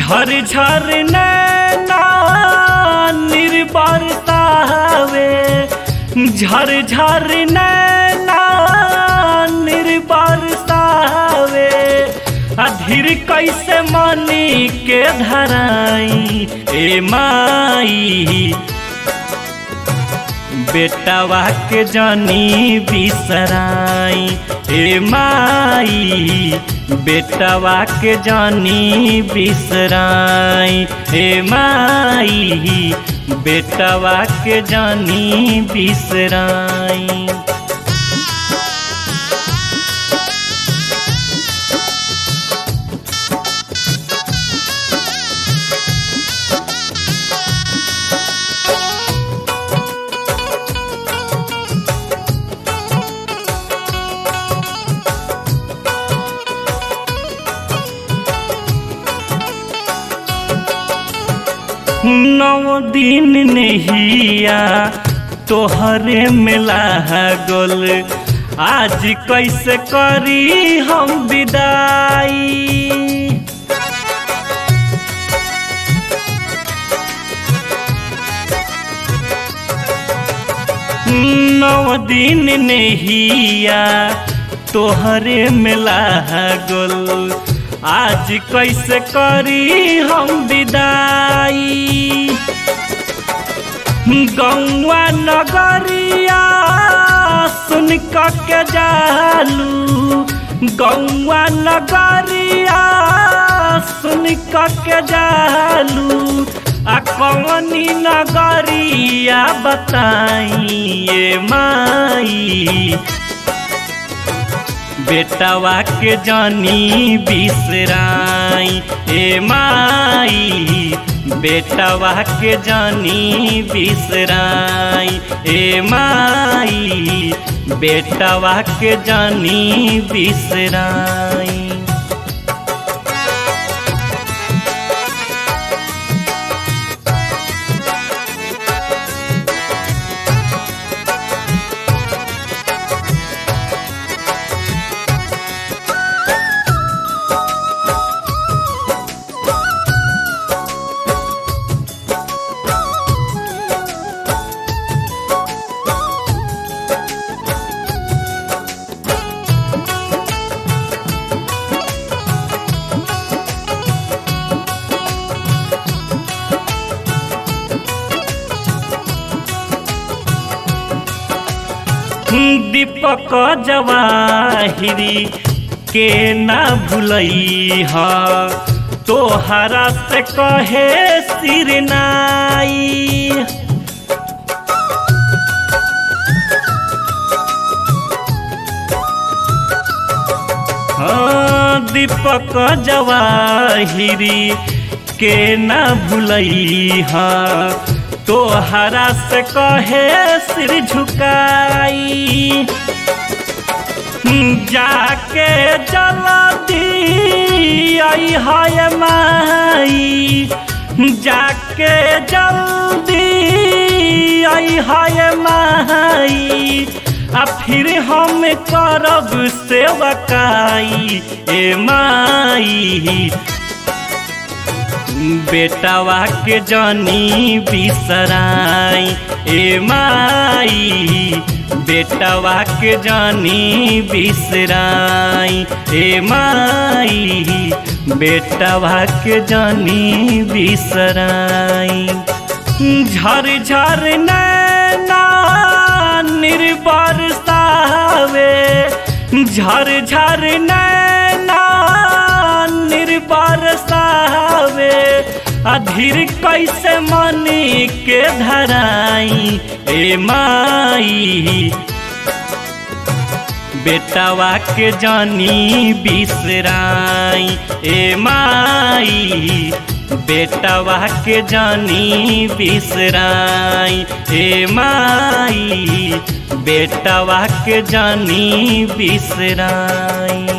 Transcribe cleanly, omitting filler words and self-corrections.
झर झर नैना निर्बरसावे, झर झर नैना निर्बरसावे। अधीर कैसे मनी के धराई ए माई, बेटवा के जानी बिसराई ए माई, बेटवा के जानी बिसराई ए माई, बेटवा के जानी बिसराई। नौ दिन नहिया तोहरे मिला गोल, आज कैसे करी हम विदाई। नौ दिन नहिया तोहरे मिला गोल, आज कैसे करी हम विदाई। गौवा नगरिया सुन के जालू, गौवा नगरिया सुन के जालू। आ कौनी नगरिया बताई ए माई, बेटवा के जानी बिसराई ए माई, बेटवा के जानी बिसराई ए माई, बेटवा के जानी बिसराई। दीपक जवाहिरी के ना भूलई हा, तोहरा से कहे सिरनाई। हाँ दीपक जवाहिरी के ना भूलई हा, तोहरा से कहे सिर झुकाई। जाके जल्दी आई हाय माई, जाके जल्दी आई हाय माई। आ फिर हम करब सेवकाई ए माई, बेटवा के जानी बिसराई ए माई, बेटवा के जानी बिसराई ए माई, बेटवा के जानी बिसराई। झर झर नैना निर्बरसावे, झर झर नैना निर्बरसावे। अधीर कैसे मनी के धराई ए माई, बेटवा के जानी बिसराई ए माई, बेटवा के जानी बिसराई ए माई, बेटवा के जानी बिसराई।